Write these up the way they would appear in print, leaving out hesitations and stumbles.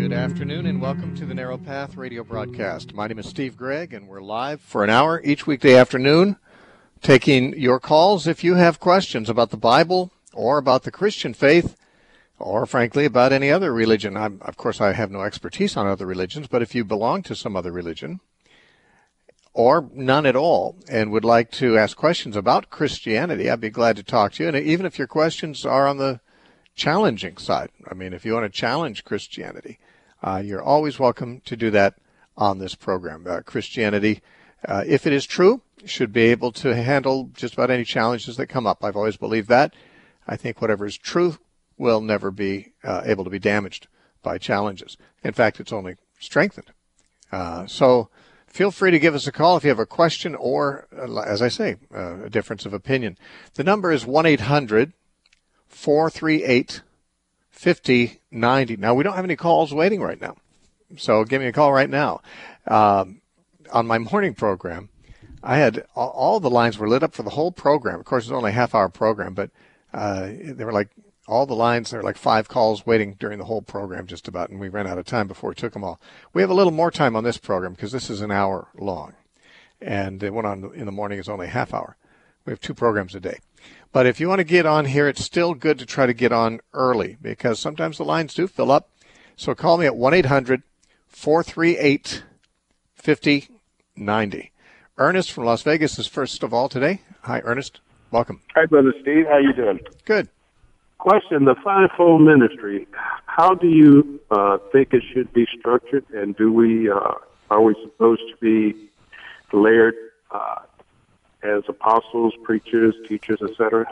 Good afternoon and welcome to the Narrow Path radio broadcast. My name is Steve Gregg and we're live for an hour each weekday afternoon taking your calls if you have questions about the Bible or about the Christian faith or frankly about any other religion. Of course, I have no expertise on other religions, but if you belong to some other religion or none at all and would like to ask questions about Christianity, I'd be glad to talk to you. And even if your questions are on the challenging side, I mean, if you want to challenge Christianity, you're always welcome to do that on this program. Christianity, if it is true, should be able to handle just about any challenges that come up. I've always believed that. I think whatever is true will never be able to be damaged by challenges. In fact, it's only strengthened. So feel free to give us a call if you have a question or, as I say, a difference of opinion. The number is 1-800-438-5090. Now, we don't have any calls waiting right now, so give me a call right now. On my morning program, I had all the lines were lit up for the whole program. Of course, it's only a half-hour program, but they were like all the lines. There were like 5 calls waiting during the whole program, just about, and we ran out of time before we took them all. We have a little more time on this program because this is an hour long, and the one on in the morning is only a half hour. We have 2 programs a day. But if you want to get on here, it's still good to try to get on early because sometimes the lines do fill up. So call me at 1-800-438-5090. Ernest from Las Vegas is first of all today. Hi, Ernest. Welcome. Hi, Brother Steve. How you doing? Good. Question, the fivefold ministry, how do you think it should be structured, and are we supposed to be layered as apostles, preachers, teachers, etc.?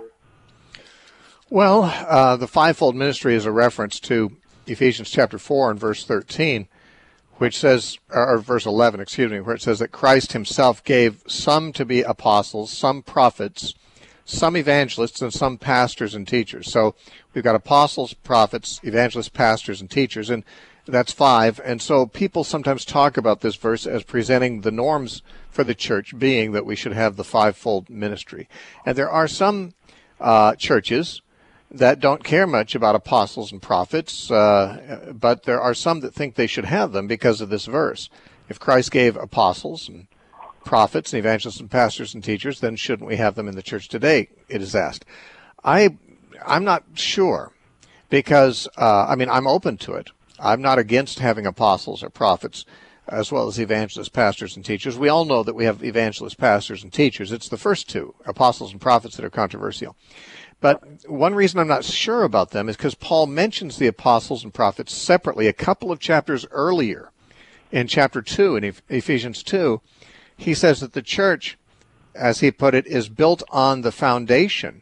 Well, the fivefold ministry is a reference to Ephesians chapter 4 and verse 13, which says, or verse 11, where it says that Christ himself gave some to be apostles, some prophets, some evangelists, and some pastors and teachers. So we've got apostles, prophets, evangelists, pastors, and teachers, and that's 5. And so people sometimes talk about this verse as presenting the norms for the church being that we should have the fivefold ministry. And there are some churches that don't care much about apostles and prophets, but there are some that think they should have them because of this verse. If Christ gave apostles and prophets and evangelists and pastors and teachers, then shouldn't we have them in the church today, it is asked. I'm not sure because, I'm open to it. I'm not against having apostles or prophets as well as evangelists, pastors, and teachers. We all know that we have evangelists, pastors, and teachers. It's the first 2, apostles and prophets, that are controversial. But one reason I'm not sure about them is because Paul mentions the apostles and prophets separately a couple of chapters earlier. In chapter 2, in Ephesians 2, he says that the church, as he put it, is built on the foundation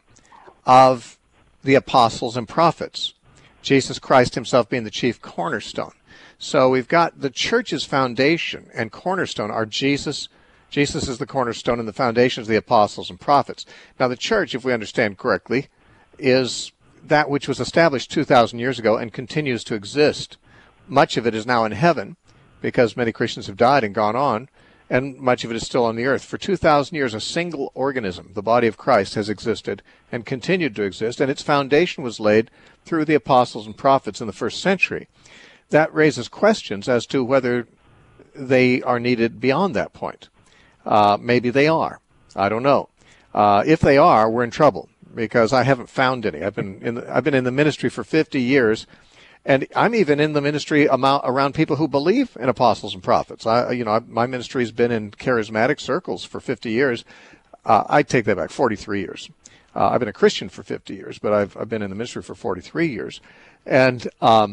of the apostles and prophets, Jesus Christ himself being the chief cornerstone. So we've got the church's foundation and cornerstone are Jesus. Jesus is the cornerstone, and the foundations of the apostles and prophets. Now, the church, if we understand correctly, is that which was established 2,000 years ago and continues to exist. Much of it is now in heaven because many Christians have died and gone on, and much of it is still on the earth. For 2,000 years, a single organism, the body of Christ, has existed and continued to exist, and its foundation was laid through the apostles and prophets in the first century. That raises questions as to whether they are needed beyond that point. Maybe they are. I don't know. If they are, we're in trouble because I haven't found any. I've been in the ministry for 50 years, and I'm even in the ministry around people who believe in apostles and prophets. My ministry's been in charismatic circles for 50 years. I take that back, 43 years. I've been a Christian for 50 years, but I've been in the ministry for 43 years, and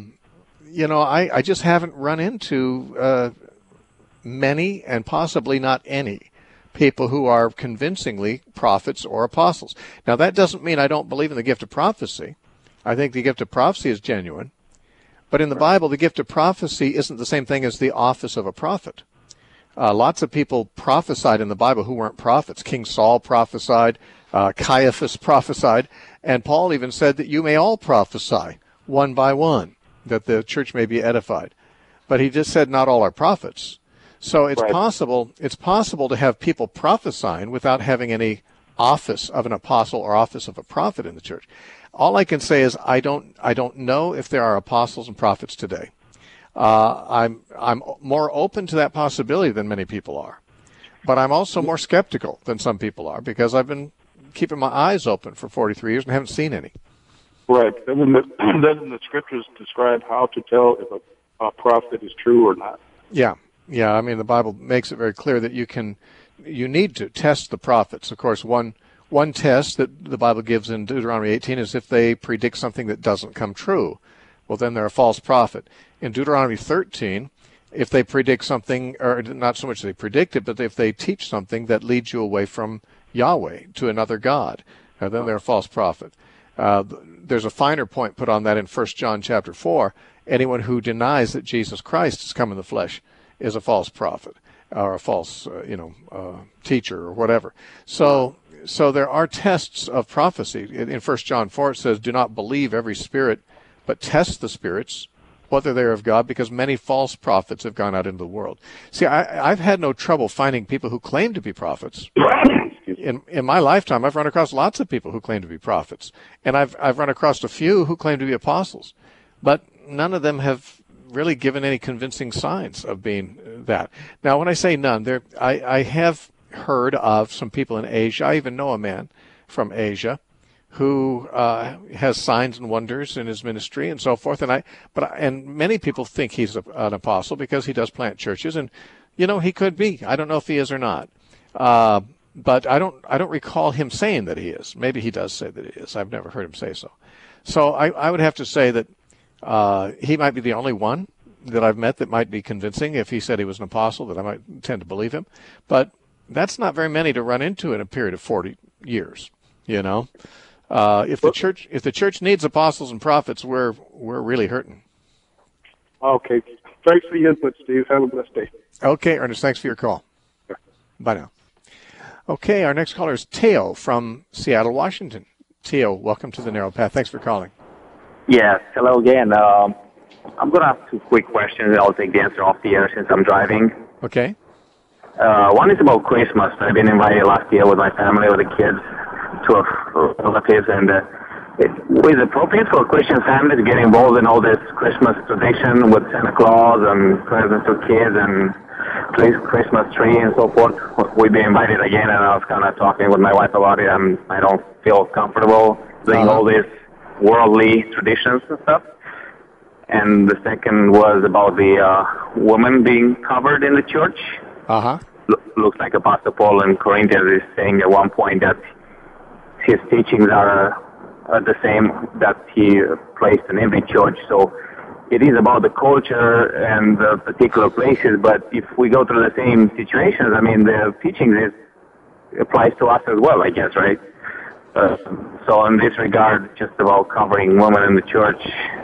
I just haven't run into many, and possibly not any, people who are convincingly prophets or apostles. Now, that doesn't mean I don't believe in the gift of prophecy. I think the gift of prophecy is genuine. But in the Bible, the gift of prophecy isn't the same thing as the office of a prophet. Lots of people prophesied in the Bible who weren't prophets. King Saul prophesied, Caiaphas prophesied, and Paul even said that you may all prophesy one by one, that the church may be edified. But he just said not all are prophets. So it's possible to have people prophesying without having any office of an apostle or office of a prophet in the church. All I can say is I don't know if there are apostles and prophets today. I'm more open to that possibility than many people are. But I'm also more skeptical than some people are because I've been keeping my eyes open for 43 years and haven't seen any. Right. Doesn't the scriptures describe how to tell if a prophet is true or not? Yeah. Yeah. I mean, the Bible makes it very clear that you need to test the prophets. Of course, one test that the Bible gives in Deuteronomy 18 is if they predict something that doesn't come true. Well, then they're a false prophet. In Deuteronomy 13, if they predict something, or not so much they predict it, but if they teach something that leads you away from Yahweh to another God, then they're a false prophet. There's a finer point put on that in 1 John chapter 4. Anyone who denies that Jesus Christ has come in the flesh is a false prophet or a false, teacher or whatever. So there are tests of prophecy. In 1 John 4, it says, "Do not believe every spirit, but test the spirits, whether they're of God, because many false prophets have gone out into the world." See, I've had no trouble finding people who claim to be prophets. In my lifetime, I've run across lots of people who claim to be prophets, and I've run across a few who claim to be apostles, but none of them have really given any convincing signs of being that. Now, when I say none, I have heard of some people in Asia. I even know a man from Asia who has signs and wonders in his ministry and so forth. And many people think he's an apostle because he does plant churches, and he could be. I don't know if he is or not. But I don't recall him saying that he is. Maybe he does say that he is. I've never heard him say so. So I would have to say that he might be the only one that I've met that might be convincing. If he said he was an apostle, that I might tend to believe him. But that's not very many to run into in a period of 40 years. If the church needs apostles and prophets, we're really hurting. Okay. Thanks for the input, Steve. Have a blessed day. Okay, Ernest. Thanks for your call. Yeah. Bye now. Okay, our next caller is Teo from Seattle, Washington. Teo, welcome to the Narrow Path. Thanks for calling. Yes, hello again. I'm going to ask two quick questions. I'll take the answer off the air since I'm driving. Okay. One is about Christmas. I've been invited last year with my family, with the kids, to relatives, and is it appropriate for a Christian family to get involved in all this Christmas tradition with Santa Claus and presents to kids and Christmas tree and so forth? We've been invited again, and I was kind of talking with my wife about it, and I don't feel comfortable doing all these worldly traditions and stuff. And the second was about the woman being covered in the church. Looks like Apostle Paul in Corinthians is saying at one point that his teachings are the same that he placed in every church. So it is about the culture and the particular places, but if we go through the same situations, I mean, the teachings applies to us as well, I guess, right? So in this regard, just about covering women in the church,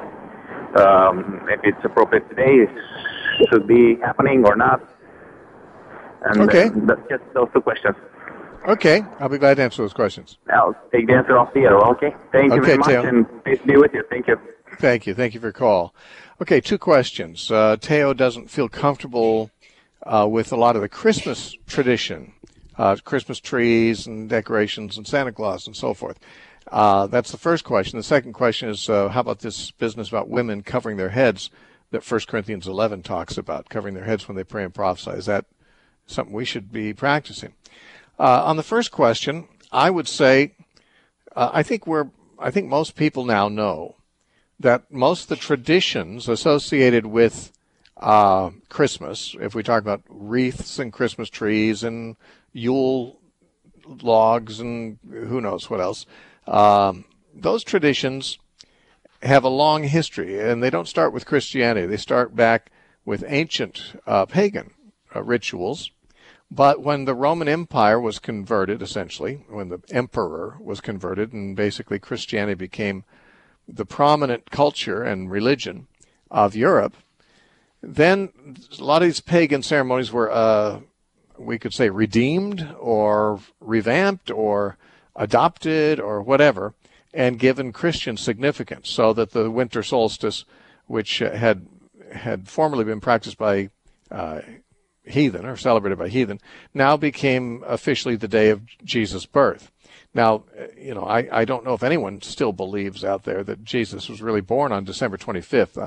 if it's appropriate today, it should be happening or not. And okay. That's just those two questions. Okay, I'll be glad to answer those questions. I'll take the answer off the air, okay? Thank you very much, Teo. and peace be with you. Thank you. Thank you. Thank you for your call. Okay, two questions. Teo doesn't feel comfortable with a lot of the Christmas tradition, Christmas trees and decorations and Santa Claus and so forth. That's the first question. The second question is, how about this business about women covering their heads that 1 Corinthians 11 talks about, covering their heads when they pray and prophesy? Is that something we should be practicing? On the first question, I would say I think most people now know that most of the traditions associated with Christmas, if we talk about wreaths and Christmas trees and Yule logs and who knows what else, those traditions have a long history, and they don't start with Christianity. They start back with ancient pagan rituals. But when the Roman Empire was converted, essentially, when the emperor was converted and basically Christianity became the prominent culture and religion of Europe, then a lot of these pagan ceremonies were, we could say, redeemed or revamped or adopted or whatever, and given Christian significance, so that the winter solstice, which had formerly been practiced by heathen or celebrated by heathen, now became officially the day of Jesus' birth. Now, I don't know if anyone still believes out there that Jesus was really born on December 25th.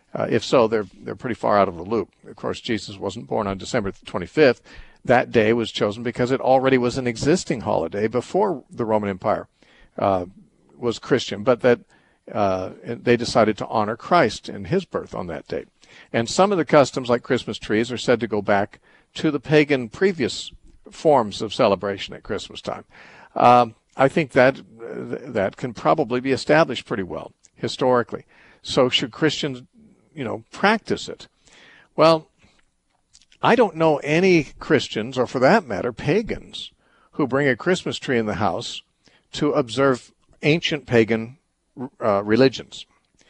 If so, they're pretty far out of the loop. Of course, Jesus wasn't born on December 25th. That day was chosen because it already was an existing holiday before the Roman Empire was Christian, but that they decided to honor Christ and his birth on that date. And some of the customs, like Christmas trees, are said to go back to the pagan previous forms of celebration at Christmas time. I think that can probably be established pretty well historically. So should Christians, practice it? Well, I don't know any Christians, or for that matter, pagans, who bring a Christmas tree in the house to observe ancient pagan religions.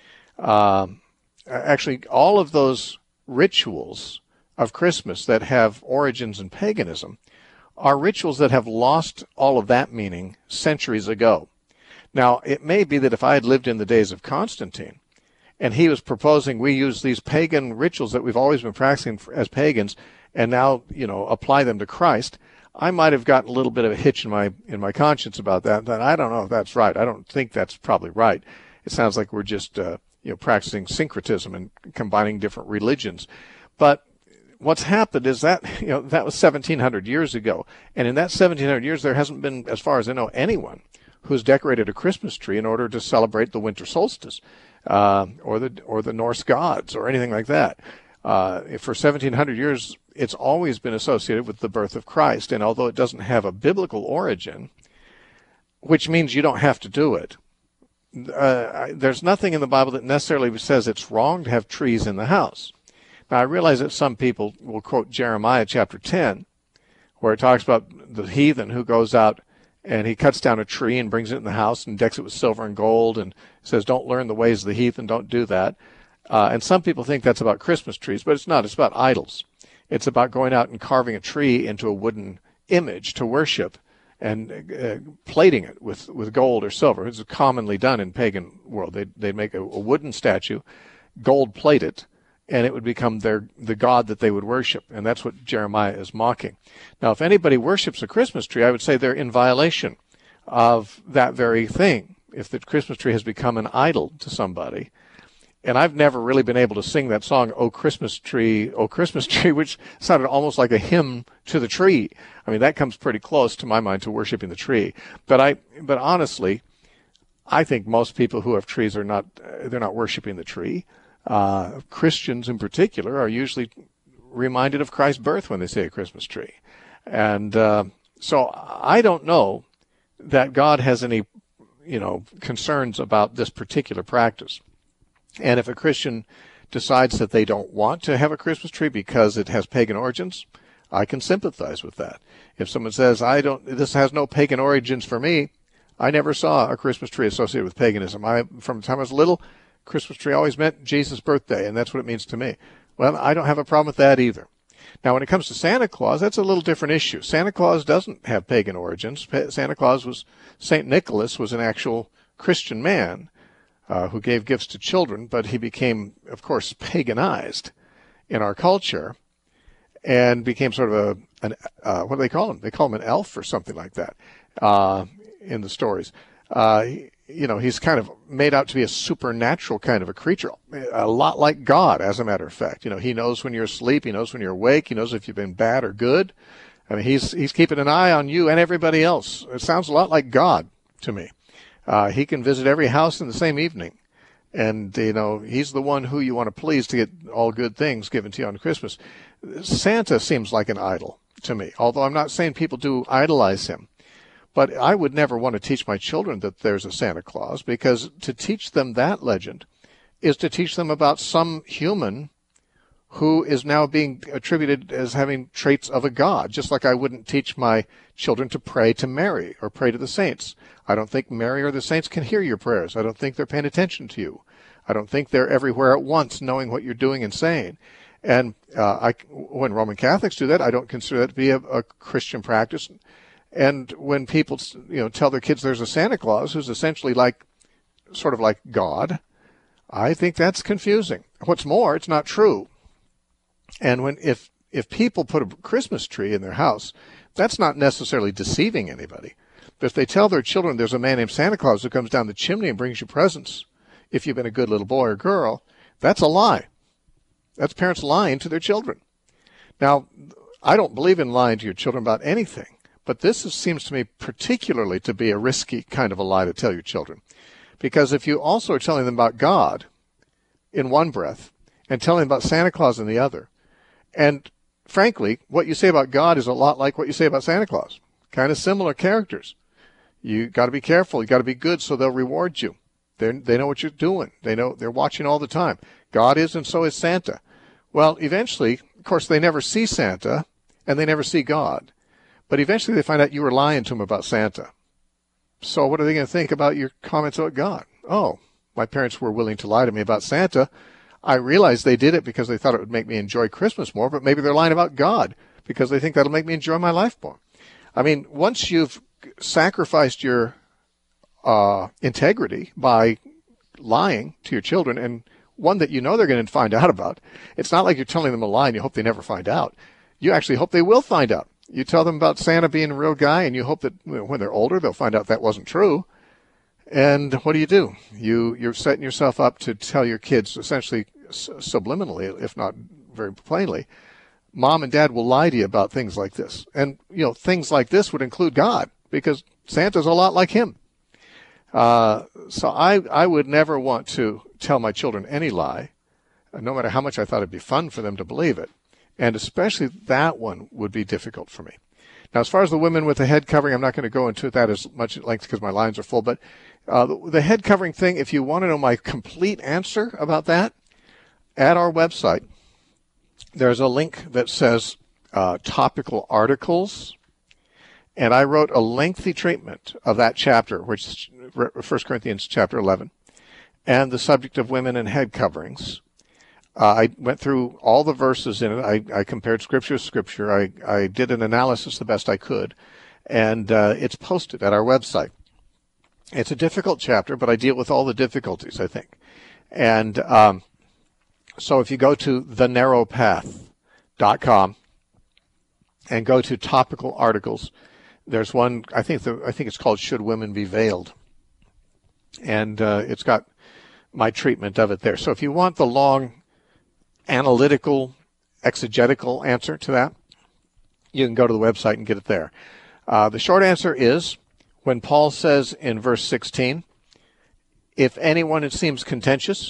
Actually, all of those rituals of Christmas that have origins in paganism are rituals that have lost all of that meaning centuries ago. Now, it may be that if I had lived in the days of Constantine, and he was proposing we use these pagan rituals that we've always been practicing as pagans, and now, apply them to Christ, I might have gotten a little bit of a hitch in my conscience about that. That I don't know if that's right. I don't think that's probably right. It sounds like we're just practicing syncretism and combining different religions. But what's happened is that that was 1,700 years ago, and in that 1,700 years, there hasn't been, as far as I know, anyone who's decorated a Christmas tree in order to celebrate the winter solstice, or the Norse gods, or anything like that. For 1,700 years, it's always been associated with the birth of Christ, and although it doesn't have a biblical origin, which means you don't have to do it, there's nothing in the Bible that necessarily says it's wrong to have trees in the house. Now, I realize that some people will quote Jeremiah chapter 10, where it talks about the heathen who goes out and he cuts down a tree and brings it in the house and decks it with silver and gold and says, don't learn the ways of the heathen, don't do that. And some people think that's about Christmas trees, but it's not. It's about idols. It's about going out and carving a tree into a wooden image to worship and plating it with gold or silver. It's commonly done in pagan world. They'd make a wooden statue, gold plate it, and it would become the god that they would worship. And that's what Jeremiah is mocking. Now, if anybody worships a Christmas tree, I would say they're in violation of that very thing. If the Christmas tree has become an idol to somebody. And I've never really been able to sing that song, O Christmas Tree, which sounded almost like a hymn to the tree. I mean, that comes pretty close to my mind to worshiping the tree. But honestly, I think most people who have trees they're not worshiping the tree. Christians in particular are usually reminded of Christ's birth when they say a Christmas tree. And so I don't know that God has any, concerns about this particular practice. And if a Christian decides that they don't want to have a Christmas tree because it has pagan origins, I can sympathize with that. If someone says, this has no pagan origins for me, I never saw a Christmas tree associated with paganism. From the time I was little, Christmas tree always meant Jesus' birthday, and that's what it means to me. Well, I don't have a problem with that either. Now, when it comes to Santa Claus, that's a little different issue. Santa Claus doesn't have pagan origins. St. Nicholas was an actual Christian man who gave gifts to children, but he became, of course, paganized in our culture and became sort of what do they call him? They call him an elf or something like that in the stories. He's kind of made out to be a supernatural kind of a creature, a lot like God, as a matter of fact. He knows when you're asleep. He knows when you're awake. He knows if you've been bad or good. I mean, he's keeping an eye on you and everybody else. It sounds a lot like God to me. He can visit every house in the same evening. And, he's the one who you want to please to get all good things given to you on Christmas. Santa seems like an idol to me, although I'm not saying people do idolize him. But I would never want to teach my children that there's a Santa Claus, because to teach them that legend is to teach them about some human who is now being attributed as having traits of a god, just like I wouldn't teach my children to pray to Mary or pray to the saints. I don't think Mary or the saints can hear your prayers. I don't think they're paying attention to you. I don't think they're everywhere at once knowing what you're doing and saying. And when Roman Catholics do that, I don't consider that to be a Christian practice. And when people, tell their kids there's a Santa Claus who's essentially sort of like God, I think that's confusing. What's more, it's not true. And if people put a Christmas tree in their house, that's not necessarily deceiving anybody. But if they tell their children there's a man named Santa Claus who comes down the chimney and brings you presents, if you've been a good little boy or girl, That's a lie. That's parents lying to their children. Now, I don't believe in lying to your children about anything, but seems to me particularly to be a risky kind of a lie to tell your children. Because if you also are telling them about God in one breath and telling them about Santa Claus in the other, and frankly, what you say about God is a lot like what you say about Santa Claus. Kind of similar characters. You got to be careful. You got to be good so they'll reward you. They know what you're doing. They're watching all the time. God is, and so is Santa. Well, eventually, of course, they never see Santa and they never see God. But eventually they find out you were lying to them about Santa. So what are they going to think about your comments about God? Oh, my parents were willing to lie to me about Santa. I realized they did it because they thought it would make me enjoy Christmas more, but maybe they're lying about God because they think that'll make me enjoy my life more. I mean, once you've sacrificed your integrity by lying to your children, and one that you know they're going to find out about, it's not like you're telling them a lie and you hope they never find out. You actually hope they will find out. You tell them about Santa being a real guy, and you hope that when they're older, they'll find out that wasn't true. And what do? You're setting yourself up to tell your kids essentially subliminally, if not very plainly, Mom and Dad will lie to you about things like this. And, things like this would include God, because Santa's a lot like him. So I would never want to tell my children any lie, no matter how much I thought it'd be fun for them to believe it. And especially that one would be difficult for me. Now, as far as the women with the head covering, I'm not going to go into that as much at length because my lines are full. But the head covering thing, if you want to know my complete answer about that, at our website, there's a link that says topical articles. And I wrote a lengthy treatment of that chapter, which is 1 Corinthians chapter 11, and the subject of women and head coverings. I went through all the verses in it. I compared scripture to scripture. I did an analysis the best I could, and it's posted at our website. It's a difficult chapter, but I deal with all the difficulties, I think. And so if you go to thenarrowpath.com and go to topical articles, there's one, I think it's called Should Women Be Veiled? And it's got my treatment of it there. So if you want the long analytical, exegetical answer to that, you can go to the website and get it there. The short answer is, when Paul says in verse 16, if anyone it seems contentious,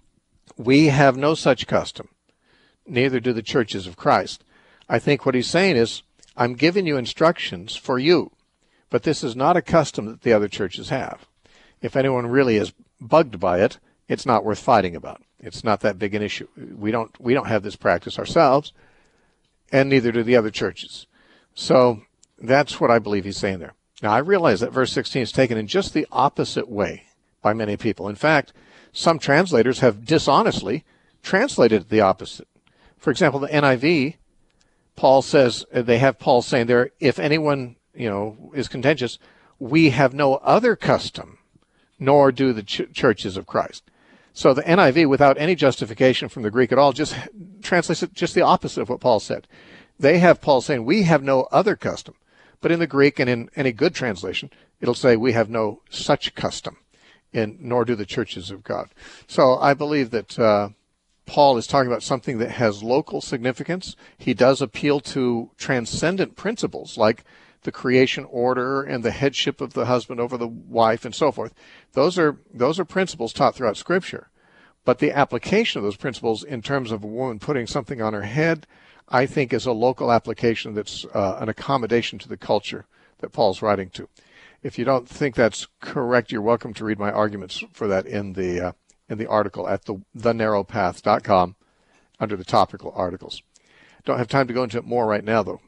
we have no such custom, neither do the churches of Christ. I think what he's saying is, I'm giving you instructions for you, but this is not a custom that the other churches have. If anyone really is bugged by it, it's not worth fighting about. It's not that big an issue. We don't have this practice ourselves, and neither do the other churches. So that's what I believe he's saying there. Now, I realize that verse 16 is taken in just the opposite way by many people. In fact, some translators have dishonestly translated it the opposite. For example, the NIV, Paul says, they have Paul saying there, if anyone, is contentious, we have no other custom, nor do the churches of Christ. So the NIV, without any justification from the Greek at all, just translates it just the opposite of what Paul said. They have Paul saying, we have no other custom. But in the Greek and in any good translation, it'll say, we have no such custom, nor do the churches of God. So I believe that Paul is talking about something that has local significance. He does appeal to transcendent principles like the creation order and the headship of the husband over the wife and so forth. Those are principles taught throughout Scripture. But the application of those principles in terms of a woman putting something on her head, I think is a local application that's an accommodation to the culture that Paul's writing to. If you don't think that's correct, you're welcome to read my arguments for that in the article at thenarrowpath.com under the topical articles. Don't have time to go into it more right now, though.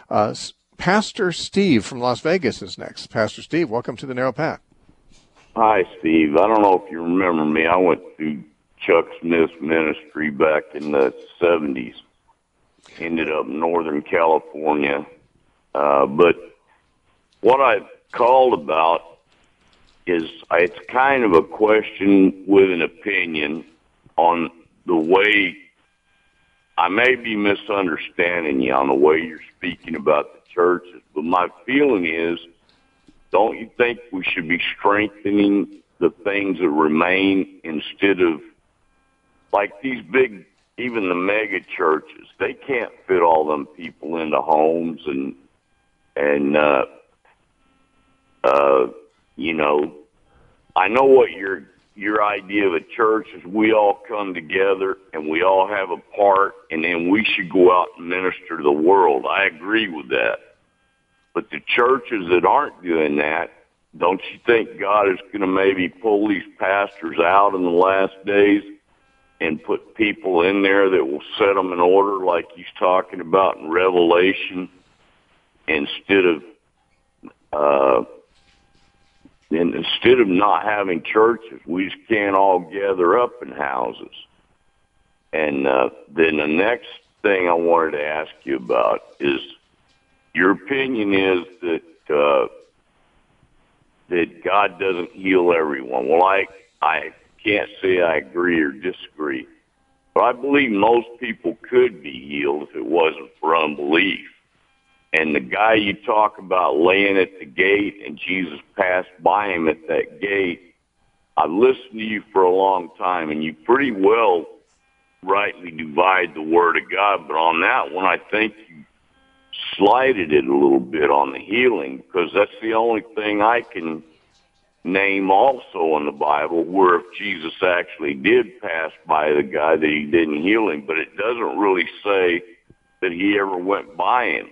Pastor Steve from Las Vegas is next. Pastor Steve, welcome to the Narrow Path. Hi, Steve. I don't know if you remember me. I went through Chuck Smith's ministry back in the 70s. Ended up in Northern California. But what I called about is it's kind of a question with an opinion on the way I may be misunderstanding you on the way you're speaking about the churches, but my feeling is, don't you think we should be strengthening the things that remain instead of like these big, even the mega churches, they can't fit all them people into homes and you know, I know what your idea of a church is. We all come together and we all have a part, and then we should go out and minister to the world. I agree with that. But the churches that aren't doing that, don't you think God is going to maybe pull these pastors out in the last days and put people in there that will set them in order like he's talking about in Revelation, instead of not having churches? We just can't all gather up in houses. And then the next thing I wanted to ask you about is, your opinion is that that God doesn't heal everyone. Well, I can't say I agree or disagree, but I believe most people could be healed if it wasn't for unbelief. And the guy you talk about laying at the gate and Jesus passed by him at that gate, I've listened to you for a long time, and you pretty well rightly divide the Word of God. But on that one, I think you slighted it a little bit on the healing, because that's the only thing I can name also in the Bible where if Jesus actually did pass by the guy that he didn't heal him, but it doesn't really say that he ever went by him.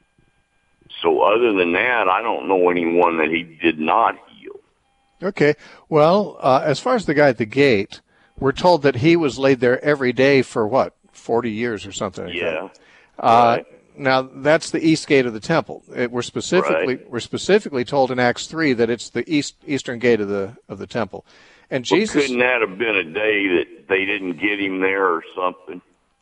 So other than that, I don't know anyone that he did not heal. Okay. Well, as far as the guy at the gate, we're told that he was laid there every day for, 40 years or something like Yeah. that. Right. Now, that's the east gate of the temple. We're specifically told in Acts 3 that it's the eastern gate of the temple. And Jesus, couldn't that have been a day that they didn't get him there or something?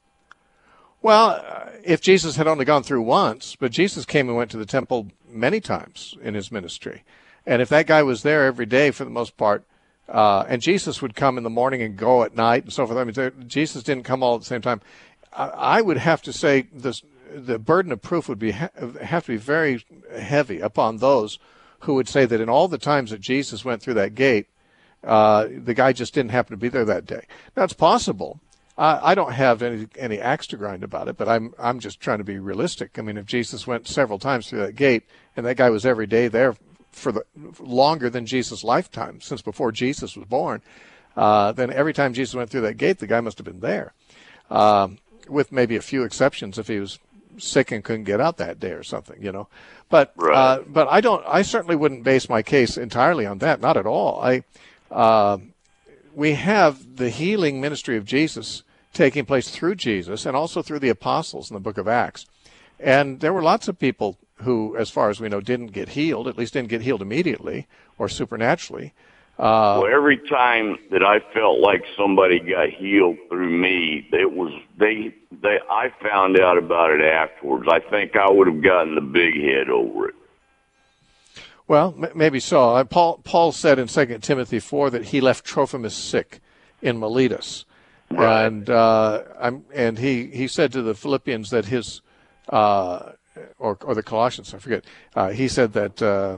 Well, if Jesus had only gone through once, but Jesus came and went to the temple many times in his ministry. And if that guy was there every day for the most part, and Jesus would come in the morning and go at night and so forth. I mean, Jesus didn't come all at the same time. I would have to say the burden of proof would have to be very heavy upon those who would say that in all the times that Jesus went through that gate, the guy just didn't happen to be there that day. Now, it's possible. I don't have any axe to grind about it, but I'm just trying to be realistic. I mean, if Jesus went several times through that gate and that guy was every day there for longer than Jesus' lifetime, since before Jesus was born, then every time Jesus went through that gate, the guy must have been there, with maybe a few exceptions if he was sick and couldn't get out that day or something, you know. But right. But I certainly wouldn't base my case entirely on that, not at all. We have the healing ministry of Jesus taking place through Jesus and also through the apostles in the book of Acts. And there were lots of people who, as far as we know, didn't get healed, at least didn't get healed immediately or supernaturally. Well, every time that I felt like somebody got healed through me, I found out about it afterwards. I think I would have gotten the big head over it. Well, maybe so. Paul said in 2 Timothy 4 that he left Trophimus sick in Miletus. Right. And he said to the Philippians that his or the Colossians, I forget. He said that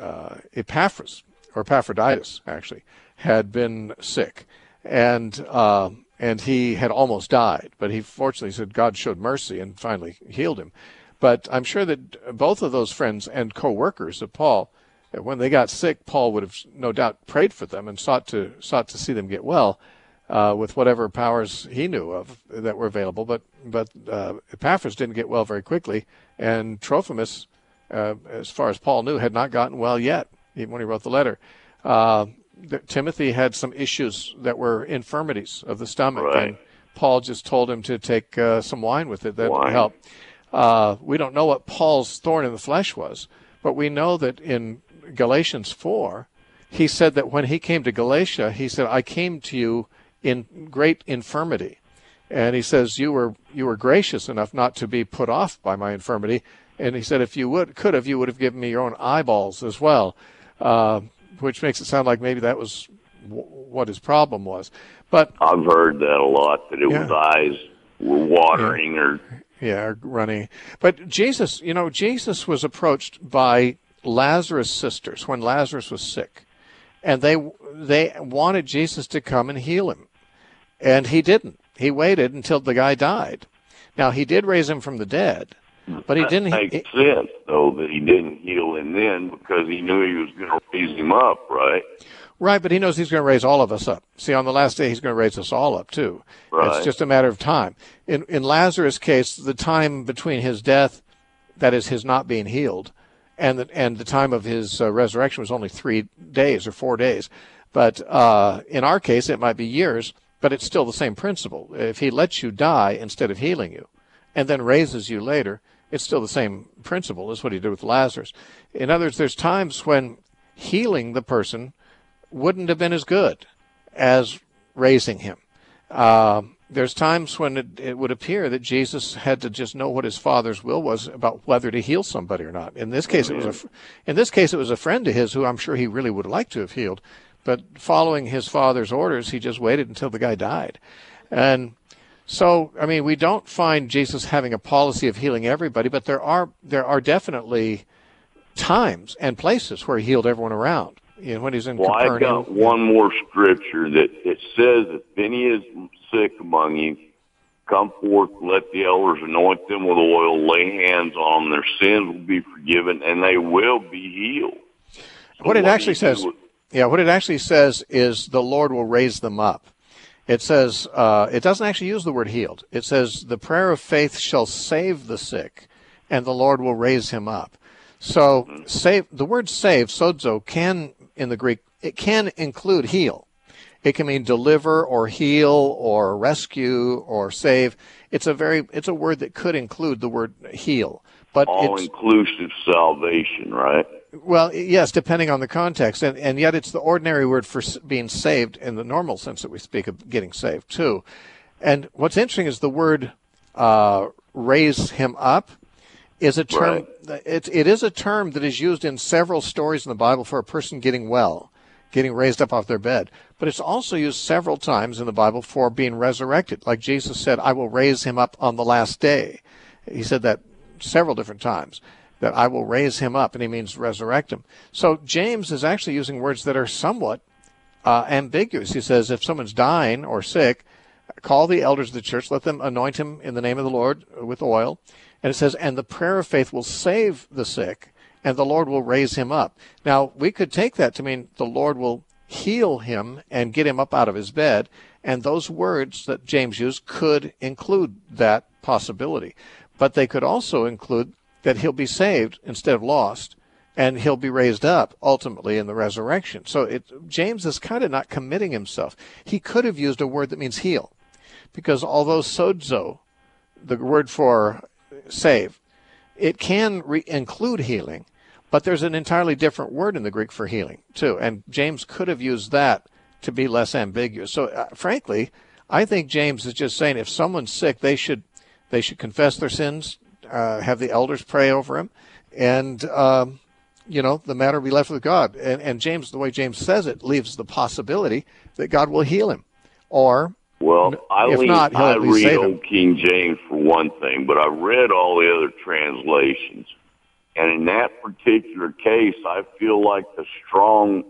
Epaphroditus actually had been sick, and he had almost died, but he fortunately said God showed mercy and finally healed him. But I'm sure that both of those friends and co-workers of Paul, when they got sick, Paul would have no doubt prayed for them and sought to see them get well with whatever powers he knew of that were available. But Epaphras didn't get well very quickly, and Trophimus, as far as Paul knew, had not gotten well yet, even when he wrote the letter. Timothy had some issues that were infirmities of the stomach, right. And Paul just told him to take some wine with it. That would Wine. help. We don't know what Paul's thorn in the flesh was, but we know that in Galatians 4, he said that when he came to Galatia, he said, I came to you in great infirmity. And he says, you were gracious enough not to be put off by my infirmity. And he said, if you would have given me your own eyeballs as well, which makes it sound like maybe that was what his problem was. But I've heard that a lot, that it was eyes were watering or... Yeah, running. But Jesus was approached by Lazarus' sisters when Lazarus was sick, and they wanted Jesus to come and heal him. And he didn't. He waited until the guy died. Now, he did raise him from the dead, but he didn't. That makes sense, though, that he didn't heal him then because he knew he was going to raise him up, right? Right, but he knows he's going to raise all of us up. See, on the last day, he's going to raise us all up, too. Right. It's just a matter of time. In Lazarus' case, the time between his death, that is, his not being healed, and the time of his resurrection was only 3 days or 4 days. But in our case, it might be years, but it's still the same principle. If he lets you die instead of healing you and then raises you later, it's still the same principle as what he did with Lazarus. In other words, there's times when healing the person wouldn't have been as good as raising him. There's times when it would appear that Jesus had to just know what his Father's will was about whether to heal somebody or not. In this case, it was a friend of his who I'm sure he really would like to have healed, but following his Father's orders, he just waited until the guy died. And so, I mean, we don't find Jesus having a policy of healing everybody, but there are definitely times and places where he healed everyone around. You know, when he's in Capernaum. I've got one more scripture that it says, if any is sick among you, come forth, let the elders anoint them with oil, lay hands on them, their sins will be forgiven, and they will be healed. So what it actually says is the Lord will raise them up. It says, it doesn't actually use the word healed. It says the prayer of faith shall save the sick, and the Lord will raise him up. So the word save, sozo, can, in the Greek, it can include heal. It can mean deliver or heal or rescue or save. It's a word that could include the word heal. But all-inclusive salvation, right? Well, yes, depending on the context. And yet it's the ordinary word for being saved in the normal sense that we speak of getting saved, too. And what's interesting is the word raise him up is a term. Right. It is a term that is used in several stories in the Bible for a person getting well, getting raised up off their bed. But it's also used several times in the Bible for being resurrected. Like Jesus said, I will raise him up on the last day. He said that several different times, that I will raise him up, and he means resurrect him. So James is actually using words that are somewhat ambiguous. He says, if someone's dying or sick, call the elders of the church, let them anoint him in the name of the Lord with oil. And it says, and the prayer of faith will save the sick, and the Lord will raise him up. Now, we could take that to mean the Lord will heal him and get him up out of his bed, and those words that James used could include that possibility. But they could also include that he'll be saved instead of lost, and he'll be raised up ultimately in the resurrection. So James is kind of not committing himself. He could have used a word that means heal, because although sozo, the word for save, it can include healing, but there's an entirely different word in the Greek for healing too, and James could have used that to be less ambiguous. So frankly, I think James is just saying if someone's sick, they should confess their sins, have the elders pray over him, and the matter be left with God. And James, the way James says it, leaves the possibility that God will heal him, or I read Old King James for one thing, but I read all the other translations. And in that particular case, I feel like the strong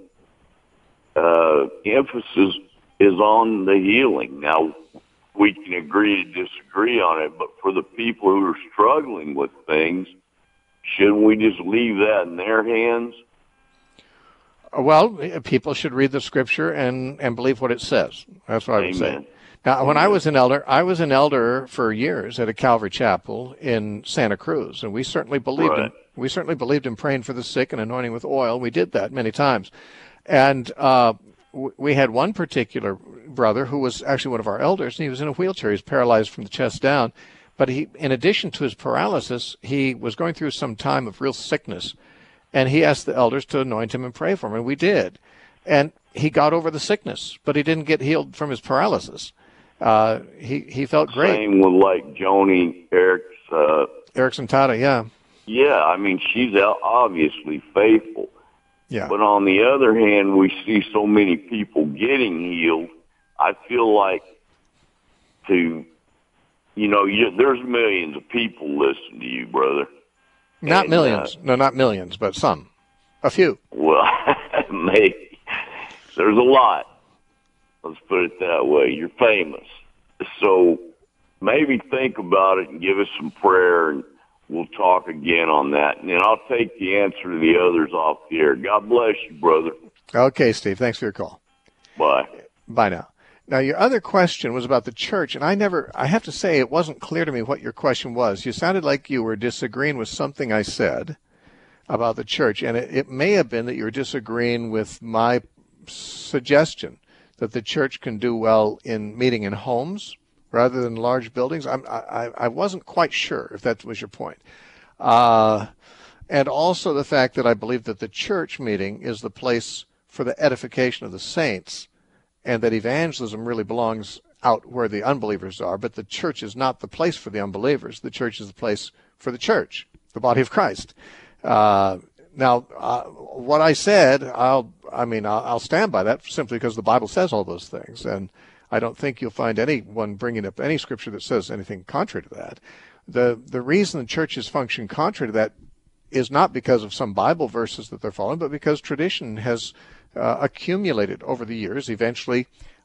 emphasis is on the healing. Now, we can agree to disagree on it, but for the people who are struggling with things, shouldn't we just leave that in their hands? Well, people should read the scripture and believe what it says. That's what I would say. Now, when I was an elder for years at a Calvary Chapel in Santa Cruz, and we certainly believed in praying for the sick and anointing with oil. We did that many times. And we had one particular brother who was actually one of our elders, and he was in a wheelchair. He was paralyzed from the chest down. But he, in addition to his paralysis, he was going through some time of real sickness. And he asked the elders to anoint him and pray for him, and we did. And he got over the sickness, but he didn't get healed from his paralysis. He felt great. Same with like Joni Erickson Tada, yeah. Yeah, I mean, she's obviously faithful. Yeah. But on the other hand, we see so many people getting healed. I feel like there's millions of people listening to you, brother. Not millions. No, not millions, but some. A few. Well, maybe. There's a lot. Let's put it that way. You're famous. So maybe think about it and give us some prayer, and we'll talk again on that. And then I'll take the answer to the others off the air. God bless you, brother. Okay, Steve. Thanks for your call. Bye. Bye now. Now, your other question was about the church, and I have to say it wasn't clear to me what your question was. You sounded like you were disagreeing with something I said about the church, and it may have been that you were disagreeing with my suggestion that the church can do well in meeting in homes rather than large buildings. I wasn't quite sure if that was your point. And also the fact that I believe that the church meeting is the place for the edification of the saints, and that evangelism really belongs out where the unbelievers are, but the church is not the place for the unbelievers. The church is the place for the church, the body of Christ. Now, what I said, I'll stand by that simply because the Bible says all those things, and I don't think you'll find anyone bringing up any scripture that says anything contrary to that. The reason the churches function contrary to that is not because of some Bible verses that they're following, but because tradition has accumulated over the years. Eventually,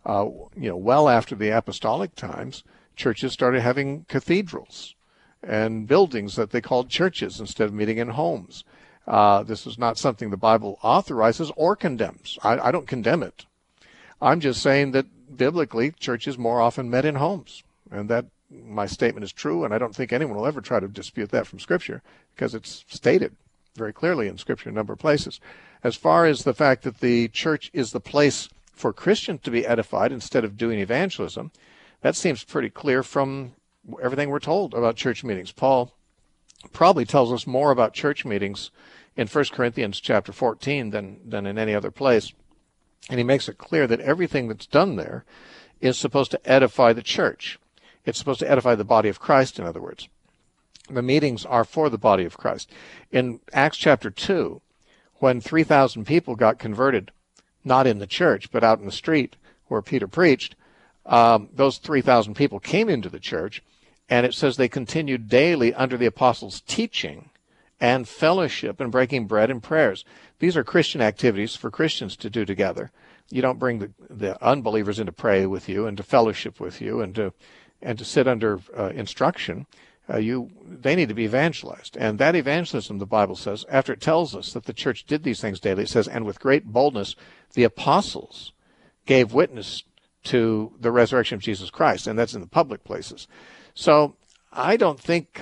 well after the apostolic times, churches started having cathedrals and buildings that they called churches instead of meeting in homes. This is not something the Bible authorizes or condemns. I don't condemn it. I'm just saying that biblically, churches more often met in homes, and that my statement is true, and I don't think anyone will ever try to dispute that from Scripture, because it's stated very clearly in Scripture in a number of places. As far as the fact that the church is the place for Christians to be edified instead of doing evangelism, that seems pretty clear from everything we're told about church meetings. Paul probably tells us more about church meetings in 1 Corinthians chapter 14 than in any other place. And he makes it clear that everything that's done there is supposed to edify the church. It's supposed to edify the body of Christ, in other words. The meetings are for the body of Christ. In Acts chapter 2, when 3,000 people got converted, not in the church, but out in the street where Peter preached, those 3,000 people came into the church, and it says they continued daily under the apostles' teaching and fellowship and breaking bread and prayers. These are Christian activities for Christians to do together. You don't bring the unbelievers in to pray with you and to fellowship with you and to sit under instruction. They need to be evangelized. And that evangelism, the Bible says, after it tells us that the church did these things daily, it says, and with great boldness the apostles gave witness to the resurrection of Jesus Christ, and that's in the public places. So I don't think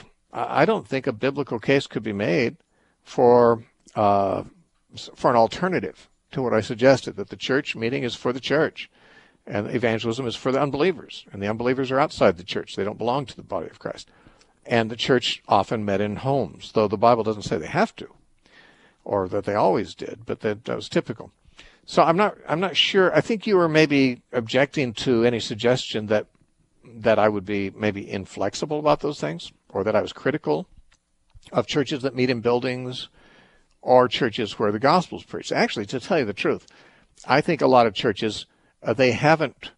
a biblical case could be made for an alternative to what I suggested, that the church meeting is for the church, and evangelism is for the unbelievers, and the unbelievers are outside the church. They don't belong to the body of Christ. And the church often met in homes, though the Bible doesn't say they have to, or that they always did, but that was typical. So I'm not sure. I think you were maybe objecting to any suggestion that I would be maybe inflexible about those things, or that I was critical of churches that meet in buildings or churches where the gospel's preached. Actually, to tell you the truth, I think a lot of churches, they haven't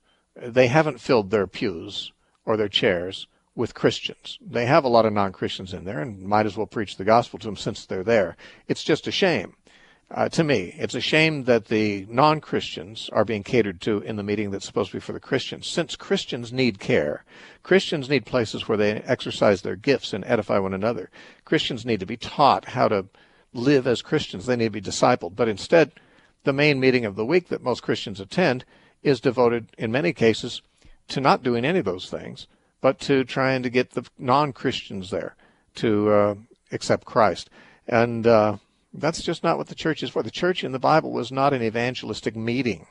filled their pews or their chairs with Christians. They have a lot of non-Christians in there and might as well preach the gospel to them since they're there. It's just a shame. To me, it's a shame that the non-Christians are being catered to in the meeting that's supposed to be for the Christians. Since Christians need care, Christians need places where they exercise their gifts and edify one another. Christians need to be taught how to live as Christians. They need to be discipled. But instead, the main meeting of the week that most Christians attend is devoted, in many cases, to not doing any of those things, but to trying to get the non-Christians there to accept Christ. And that's just not what the church is for. The church in the Bible was not an evangelistic meeting.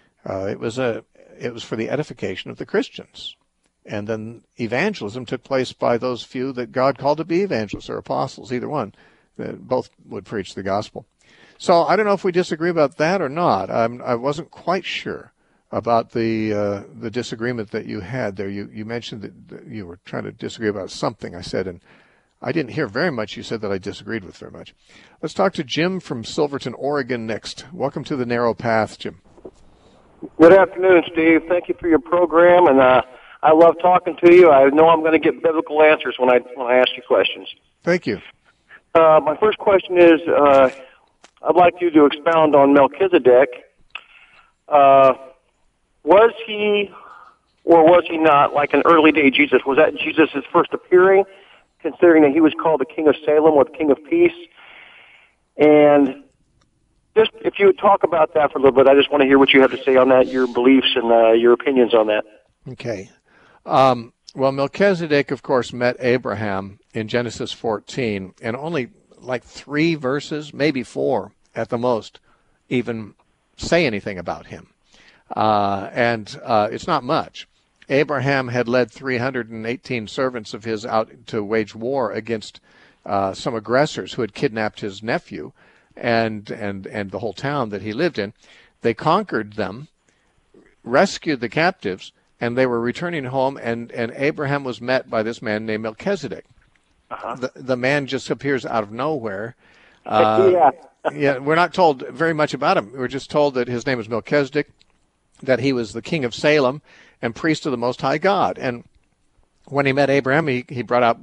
It was for the edification of the Christians. And then evangelism took place by those few that God called to be evangelists or apostles, either one. Both would preach the gospel. So I don't know if we disagree about that or not. I wasn't quite sure about the disagreement that you had there. You mentioned that you were trying to disagree about something I said, and I didn't hear very much you said that I disagreed with very much. Let's talk to Jim from Silverton, Oregon next. Welcome to the Narrow Path, Jim. Good afternoon, Steve. Thank you for your program, and I love talking to you. I know I'm going to get biblical answers when I ask you questions. Thank you. My first question is, I'd like you to expound on Melchizedek. was he or was he not like an early day Jesus? Was that Jesus' first appearing, considering that he was called the King of Salem or the King of Peace? And just if you would talk about that for a little bit, I just want to hear what you have to say on that, your beliefs and your opinions on that. Okay. Well, Melchizedek, of course, met Abraham in Genesis 14, and only like 3 verses, maybe 4 at the most, even say anything about him. And it's not much. Abraham had led 318 servants of his out to wage war against some aggressors who had kidnapped his nephew and the whole town that he lived in. They conquered them, rescued the captives, and they were returning home, and Abraham was met by this man named Melchizedek. The man just appears out of nowhere. Yeah, we're not told very much about him. We're just told that his name is Melchizedek, that he was the king of Salem and priest of the Most High God. And when he met Abraham, he brought out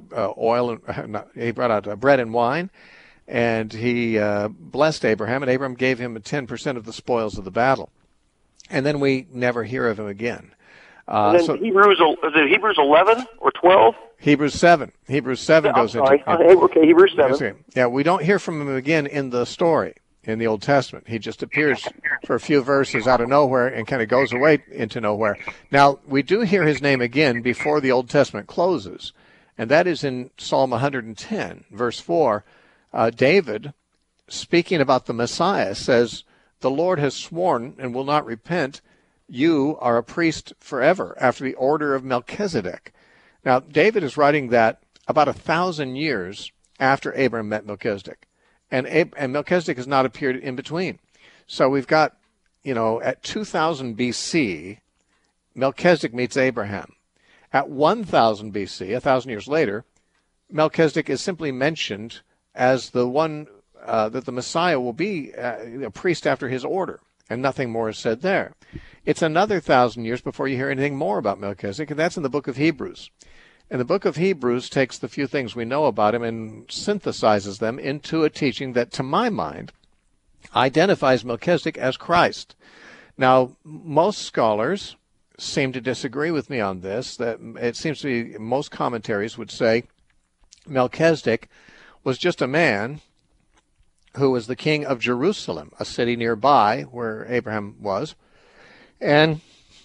he brought out bread and wine, and he blessed Abraham, and Abraham gave him 10% of the spoils of the battle. And then we never hear of him again. And then Hebrews 11 or 12? Hebrews 7. Hebrews 7 goes into it. Okay, Hebrews 7. Okay. Yeah, we don't hear from him again in the story in the Old Testament. He just appears for a few verses out of nowhere and kind of goes away into nowhere. Now, we do hear his name again before the Old Testament closes, and that is in Psalm 110, verse 4. David, speaking about the Messiah, says, "The Lord has sworn and will not repent. You are a priest forever, after the order of Melchizedek." Now, David is writing that about 1,000 years after Abraham met Melchizedek. And Melchizedek has not appeared in between. So we've got, at 2000 BC, Melchizedek meets Abraham. At 1000 BC, 1,000 years later, Melchizedek is simply mentioned as the one that the Messiah will be a priest after his order, and nothing more is said there. It's another 1,000 years before you hear anything more about Melchizedek, and that's in the book of Hebrews. And the book of Hebrews takes the few things we know about him and synthesizes them into a teaching that, to my mind, identifies Melchizedek as Christ. Now, most scholars seem to disagree with me on this. That it seems to be most commentaries would say Melchizedek was just a man who was the king of Jerusalem, a city nearby where Abraham was. And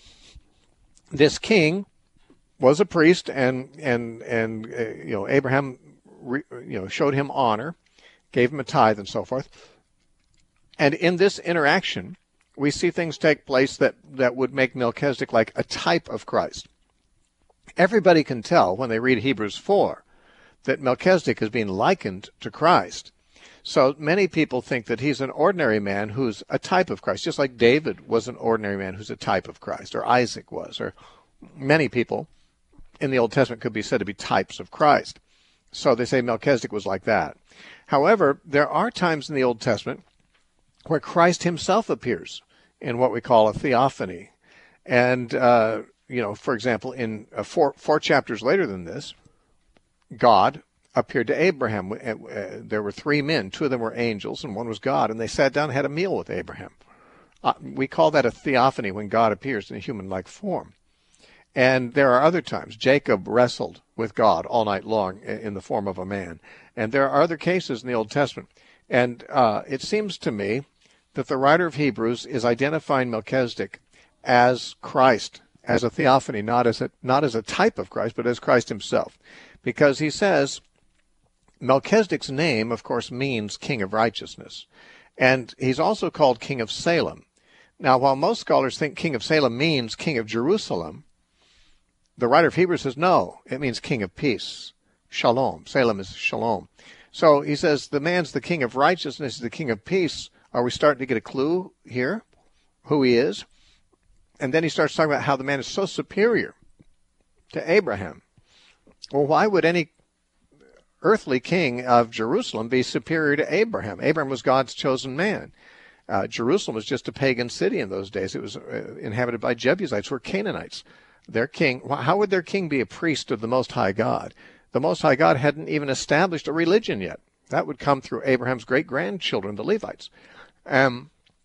this king was a priest, and Abraham showed him honor, gave him a tithe, and so forth. And in this interaction, we see things take place that would make Melchizedek like a type of Christ. Everybody can tell when they read Hebrews 4 that Melchizedek is being likened to Christ. So many people think that he's an ordinary man who's a type of Christ, just like David was an ordinary man who's a type of Christ, or Isaac was, or many people in the Old Testament could be said to be types of Christ. So they say Melchizedek was like that. However, there are times in the Old Testament where Christ himself appears in what we call a theophany. And, for example, in four chapters later than this, God appeared to Abraham. There were 3 men. 2 of them were angels, and 1 was God, and they sat down and had a meal with Abraham. We call that a theophany when God appears in a human-like form. And there are other times. Jacob wrestled with God all night long in the form of a man. And there are other cases in the Old Testament. And it seems to me that the writer of Hebrews is identifying Melchizedek as Christ, as a theophany, not as a type of Christ, but as Christ himself. Because he says Melchizedek's name, of course, means king of righteousness. And he's also called king of Salem. Now, while most scholars think king of Salem means king of Jerusalem, the writer of Hebrews says, no, it means king of peace. Shalom. Salem is shalom. So he says the man's the king of righteousness, the king of peace. Are we starting to get a clue here who he is? And then he starts talking about how the man is so superior to Abraham. Well, why would any earthly king of Jerusalem be superior to Abraham? Abraham was God's chosen man. Jerusalem was just a pagan city in those days. It was inhabited by Jebusites, who were Canaanites. Their king, how would their king be a priest of the Most High God? The Most High God hadn't even established a religion yet. That would come through Abraham's great-grandchildren, the Levites.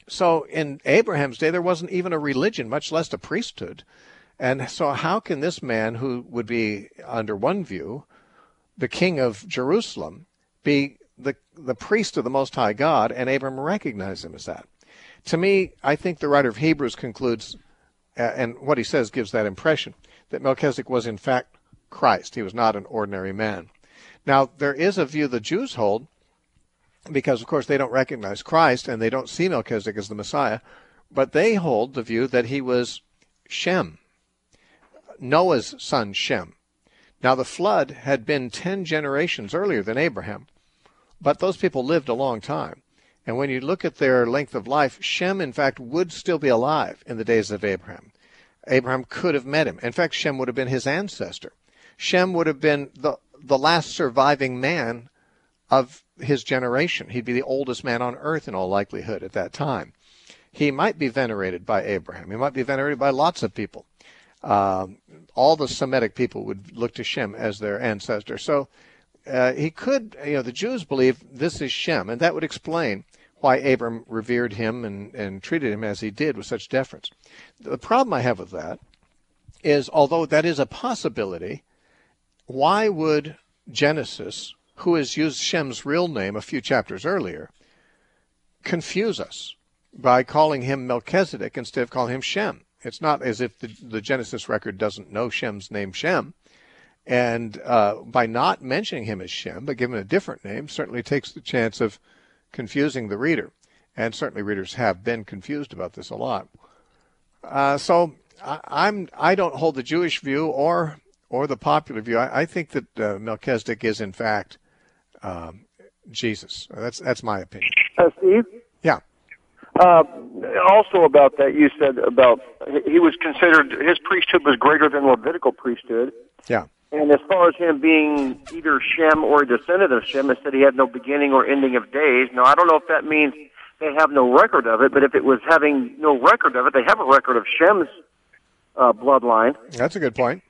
So in Abraham's day, there wasn't even a religion, much less a priesthood. And so how can this man, who would be, under one view, the king of Jerusalem, be the priest of the Most High God, and Abraham recognized him as that? To me, I think the writer of Hebrews concludes, and what he says gives that impression, that Melchizedek was in fact Christ. He was not an ordinary man. Now, there is a view the Jews hold, because, of course, they don't recognize Christ, and they don't see Melchizedek as the Messiah, but they hold the view that he was Shem, Noah's son Shem. Now, the flood had been 10 generations earlier than Abraham, but those people lived a long time. And when you look at their length of life, Shem, in fact, would still be alive in the days of Abraham. Abraham could have met him. In fact, Shem would have been his ancestor. Shem would have been the last surviving man of his generation. He'd be the oldest man on earth in all likelihood at that time. He might be venerated by Abraham. He might be venerated by lots of people. All the Semitic people would look to Shem as their ancestor. So he could, the Jews believe this is Shem, and that would explain why Abram revered him and treated him as he did with such deference. The problem I have with that is, although that is a possibility, why would Genesis, who has used Shem's real name a few chapters earlier, confuse us by calling him Melchizedek instead of calling him Shem? It's not as if the Genesis record doesn't know Shem's name Shem. And by not mentioning him as Shem, but giving him a different name, certainly takes the chance of confusing the reader. And certainly readers have been confused about this a lot. So I don't hold the Jewish view or the popular view. I think that Melchizedek is, in fact, Jesus. That's my opinion. Steve? Yeah. Also about that, you said about he was considered, his priesthood was greater than Levitical priesthood. Yeah. And as far as him being either Shem or a descendant of Shem, it said he had no beginning or ending of days. Now, I don't know if that means they have no record of it, but if it was having no record of it, they have a record of Shem's bloodline. That's a good point.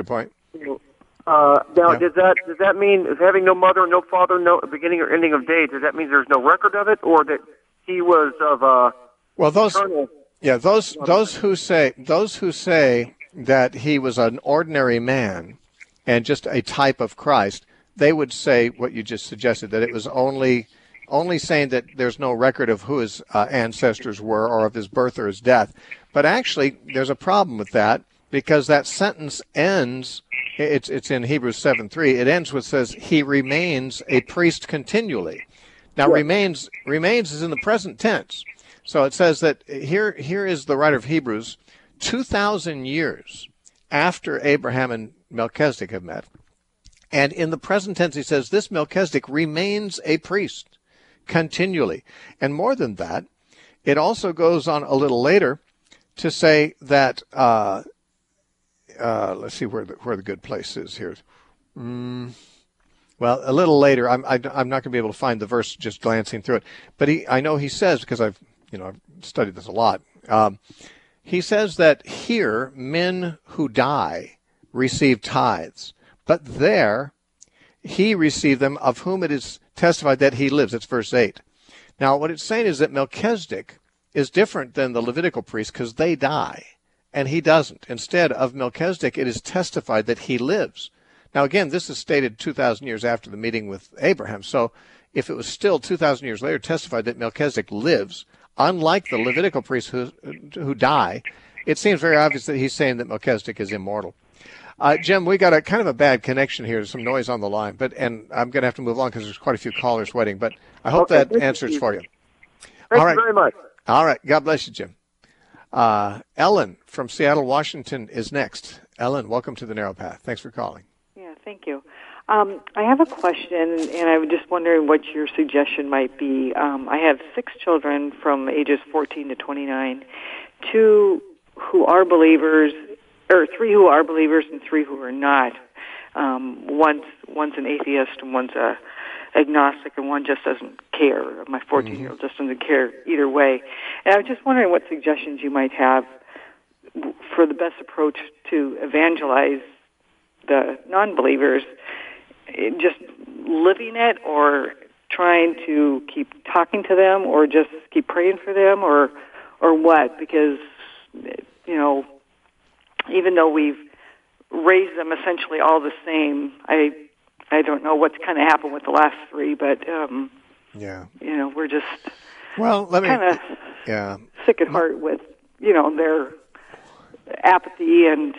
Now, does that mean having no mother, no father, no beginning or ending of days? Does that mean there's no record of it, or that he was of well, those eternal? Yeah, those who say that he was an ordinary man and just a type of Christ, they would say what you just suggested, that it was only saying that there's no record of who his ancestors were or of his birth or his death. But actually, there's a problem with that, because that sentence ends, it's in Hebrews 7:3, it ends with, says, he remains a priest continually. Now, remains is in the present tense. So it says that here is the writer of Hebrews, 2,000 years after Abraham and Melchizedek have met. And in the present tense, he says, this Melchizedek remains a priest continually. And more than that, it also goes on a little later to say that, let's see where the good place is here. Well, a little later, I'm not going to be able to find the verse just glancing through it. But I know he says, because I've studied this a lot. He says that here, men who die receive tithes, but there he received them, of whom it is testified that he lives. It's verse 8. Now, what it's saying is that Melchizedek is different than the Levitical priests because they die, and he doesn't. Instead of Melchizedek, it is testified that he lives. Now, again, this is stated 2,000 years after the meeting with Abraham. So if it was still 2,000 years later testified that Melchizedek lives, unlike the Levitical priests who die, it seems very obvious that he's saying that Melchizedek is immortal. Jim, we got a kind of a bad connection here. There's some noise on the line, and I'm going to have to move on because there's quite a few callers waiting. But I hope that answers for you. Thank you very much. All right. God bless you, Jim. Ellen from Seattle, Washington is next. Ellen, welcome to the Narrow Path. Thanks for calling. Yeah, thank you. I have a question, and I'm just wondering what your suggestion might be. I have 6 children from ages 14 to 29, 2 who are believers, or 3 who are believers and 3 who are not. One's an atheist and one's a agnostic, and one just doesn't care. My 14-year-old just doesn't care either way. And I was just wondering what suggestions you might have for the best approach to evangelize the non-believers, just living it or trying to keep talking to them, or just keep praying for them, or what? Because, you know, even though we've raised them essentially all the same, I don't know what's kind of happened with the last three, but yeah, you know, we're just kind of sick at heart with, you know, their apathy and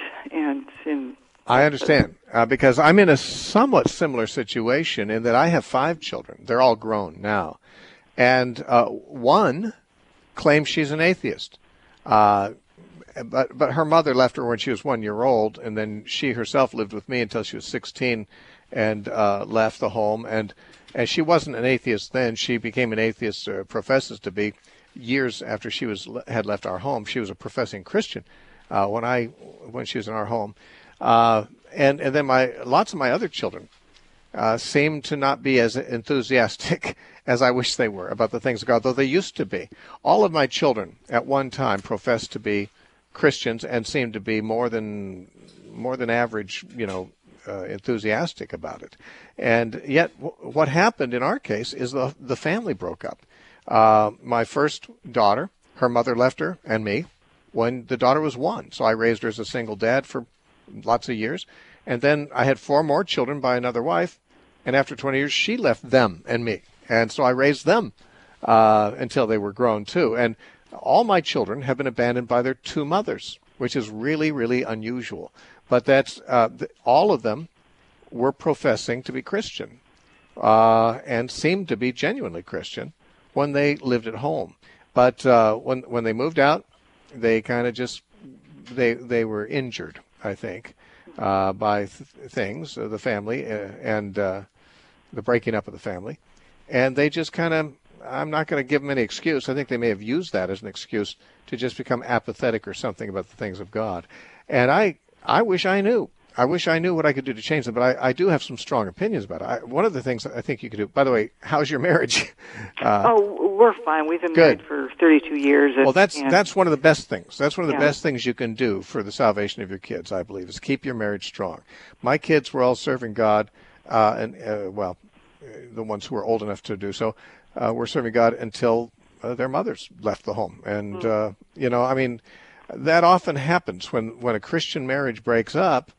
I understand, because I'm in a somewhat similar situation in that I have 5 children. They're all grown now. And one claims she's an atheist. But her mother left her when she was 1 year old, and then she herself lived with me until she was 16 and left the home. And she wasn't an atheist then. She became an atheist, or professes to be, years after she had left our home. She was a professing Christian when she was in our home. And then lots of my other children seem to not be as enthusiastic as I wish they were about the things of God, though they used to be. All of my children at one time professed to be Christians and seemed to be more than average, you know, enthusiastic about it. And yet what happened in our case is the family broke up. My first daughter, her mother left her and me when the daughter was 1. So I raised her as a single dad for lots of years. And then I had 4 more children by another wife. And after 20 years, she left them and me. And so I raised them until they were grown too. And all my children have been abandoned by their 2 mothers, which is really, really unusual. But that's all of them were professing to be Christian and seemed to be genuinely Christian when they lived at home. But when they moved out, they kind of just they were injured, I think, by things, the family, and the breaking up of the family. And they just kind of, I'm not going to give them any excuse. I think they may have used that as an excuse to just become apathetic or something about the things of God. And I wish I knew. I wish I knew what I could do to change them, but I do have some strong opinions about it. One of the things I think you could do, by the way, how's your marriage? We're fine. We've been married for 32 years. Well, that's one of the best things. That's one of the best things you can do for the salvation of your kids, I believe, is keep your marriage strong. My kids were all serving God, the ones who were old enough to do so, were serving God until their mothers left the home. And, you know, I mean, that often happens when a Christian marriage breaks up.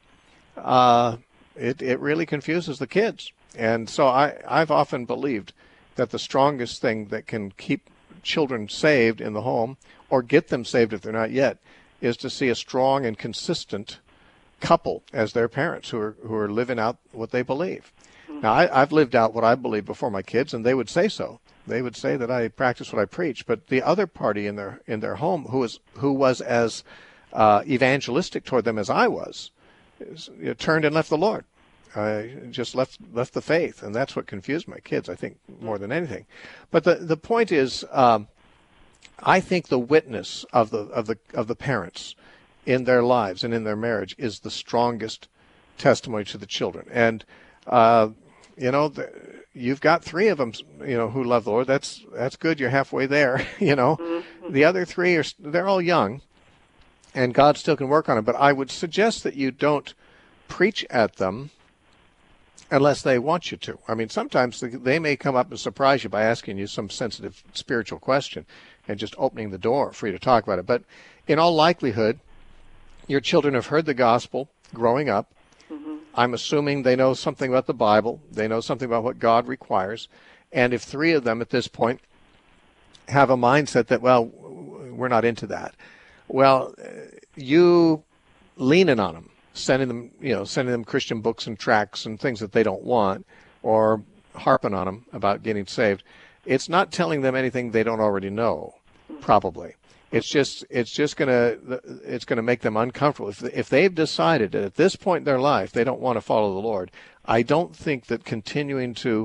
It really confuses the kids. And so I've often believed that the strongest thing that can keep children saved in the home, or get them saved if they're not yet, is to see a strong and consistent couple as their parents who are living out what they believe. Now, I've lived out what I believe before my kids, and they would say so. They would say that I practice what I preach. But the other party in their home, who was as evangelistic toward them as I was, turned and left the Lord. Just left the faith, and that's what confused my kids, I think, more than anything. But the point is, I think the witness of the parents in their lives and in their marriage is the strongest testimony to the children. And you know, you've got 3 of them, you know, who love the Lord. That's good. You're halfway there. You know, the other 3 they're all young, and God still can work on them. But I would suggest that you don't preach at them unless they want you to. I mean, sometimes they may come up and surprise you by asking you some sensitive spiritual question and just opening the door for you to talk about it. But in all likelihood, your children have heard the gospel growing up. I'm assuming they know something about the Bible. They know something about what God requires. And if 3 of them at this point have a mindset that, well, we're not into that, well, you leaning on them, sending them Christian books and tracts and things that they don't want, or harping on them about getting saved, it's not telling them anything they don't already know, probably. It's just gonna make them uncomfortable. If they've decided that at this point in their life they don't want to follow the Lord, I don't think that continuing to,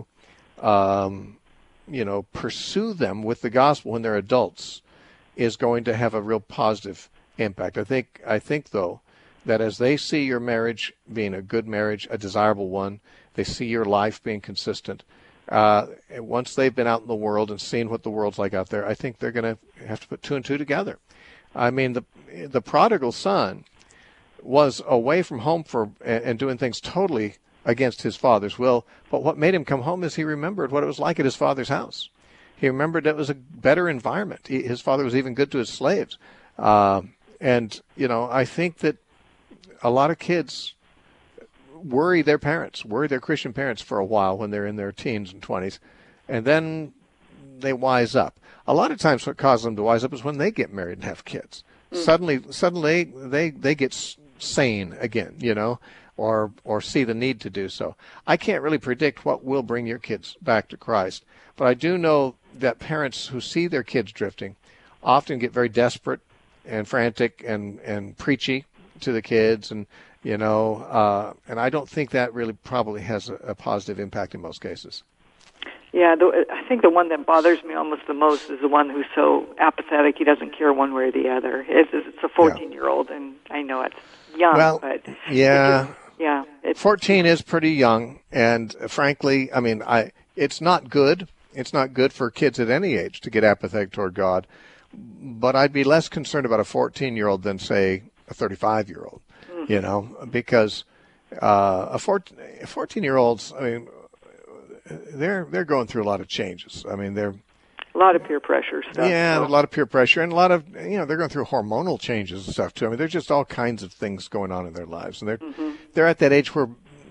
pursue them with the gospel when they're adults is going to have a real positive impact. I think though that as they see your marriage being a good marriage, a desirable one, they see your life being consistent. Once they've been out in the world and seen what the world's like out there, I think they're going to have to put 2 and 2 together. I mean, the prodigal son was away from home and doing things totally against his father's will. But what made him come home is he remembered what it was like at his father's house. He remembered that it was a better environment. His father was even good to his slaves. And, I think that a lot of kids worry their Christian parents for a while when they're in their teens and 20s, and then they wise up. A lot of times what causes them to wise up is when they get married and have kids. Suddenly they get sane again, or see the need to do so. I can't really predict what will bring your kids back to Christ, but I do know that parents who see their kids drifting often get very desperate and frantic and preachy to the kids, and and I don't think that really probably has a positive impact in most cases. Yeah, I think the one that bothers me almost the most is the one who's so apathetic he doesn't care one way or the other. It's a 14-year-old, and I know it's young, but yeah. 14 is pretty young, and frankly, I mean, it's not good. It's not good for kids at any age to get apathetic toward God, but I'd be less concerned about a 14-year-old than, say, a 35-year-old, because a 14-year-olds, I mean, they're going through a lot of changes. I mean, they're a lot of peer pressure stuff. Yeah, a lot of peer pressure, and a lot of, they're going through hormonal changes and stuff too. I mean, there's just all kinds of things going on in their lives, and they're at that age where,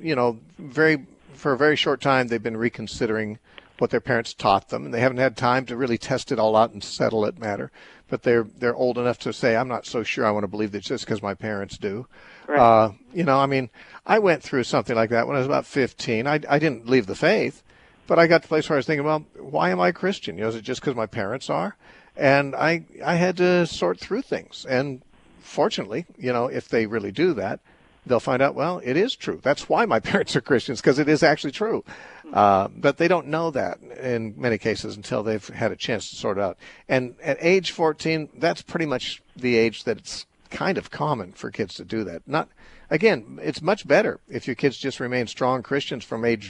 for a very short time they've been reconsidering what their parents taught them, and they haven't had time to really test it all out and settle it matter. But they're old enough to say, I'm not so sure I want to believe this just because my parents do. Right. I mean, I went through something like that when I was about 15. I didn't leave the faith, but I got to the place where I was thinking, well, why am I Christian? Is it just because my parents are? And I had to sort through things. And fortunately, if they really do that, they'll find out, well, it is true. That's why my parents are Christians, because it is actually true. But they don't know that in many cases until they've had a chance to sort it out. And at age 14, that's pretty much the age that it's kind of common for kids to do that. Again, it's much better if your kids just remain strong Christians from age,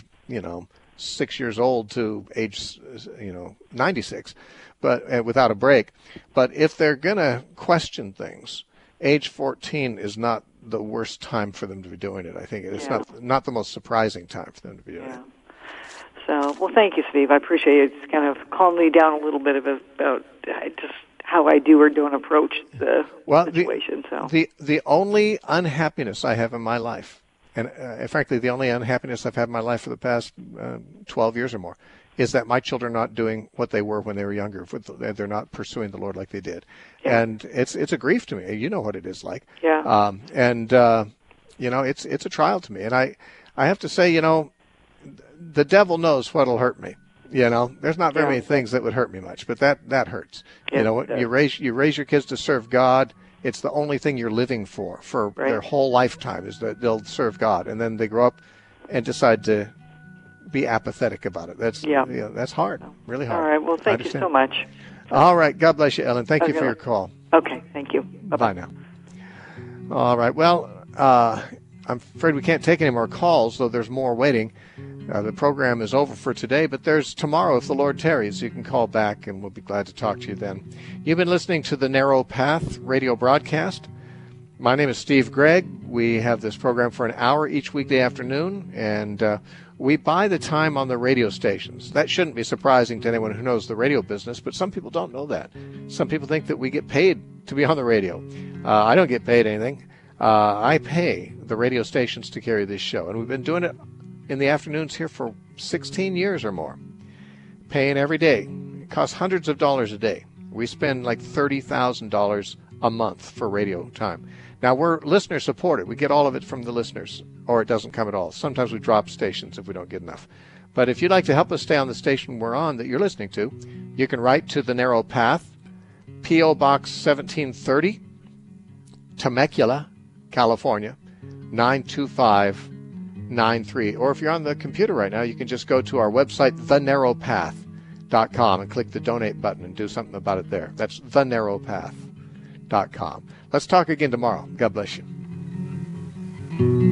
6 years old to age, 96, but without a break. But if they're going to question things, age 14 is not the worst time for them to be doing it. I think it's not the most surprising time for them to be doing it. So, well, thank you, Steve. I appreciate it. It's kind of calmed me down a little bit about just how I do or don't approach the situation. The only unhappiness I have in my life, and frankly, the only unhappiness I've had in my life for the past 12 years or more, is that my children are not doing what they were when they were younger. They're not pursuing the Lord like they did. Yeah. And it's a grief to me. You know what it is like. Yeah. It's a trial to me. And I have to say, the devil knows what'll hurt me. There's not very many things that would hurt me much, but that hurts. You raise your kids to serve God. It's the only thing you're living for their whole lifetime, is that they'll serve God, and then they grow up and decide to be apathetic about it. That's hard, really hard. All right. Well, thank you so much. All right. God bless you, Ellen. Thank you for your call. Okay. Thank you. Bye now. All right. Well, I'm afraid we can't take any more calls, though there's more waiting. The program is over for today, but there's tomorrow if the Lord tarries. You can call back, and we'll be glad to talk to you then. You've been listening to the Narrow Path radio broadcast. My name is Steve Gregg. We have this program for an hour each weekday afternoon, and we buy the time on the radio stations. That shouldn't be surprising to anyone who knows the radio business, but some people don't know that. Some people think that we get paid to be on the radio. I don't get paid anything. I pay the radio stations to carry this show, and we've been doing it in the afternoons here for 16 years or more, paying every day. It costs hundreds of dollars a day. We spend like $30,000 a month for radio time. Now, we're listener supported. We get all of it from the listeners, or it doesn't come at all. Sometimes we drop stations if we don't get enough. But if you'd like to help us stay on the station we're on that you're listening to, you can write to The Narrow Path, P.O. Box 1730, Temecula, California, 92593. Or if you're on the computer right now, you can just go to our website, thenarrowpath.com, and click the donate button and do something about it there. That's thenarrowpath.com. Let's talk again tomorrow. God bless you.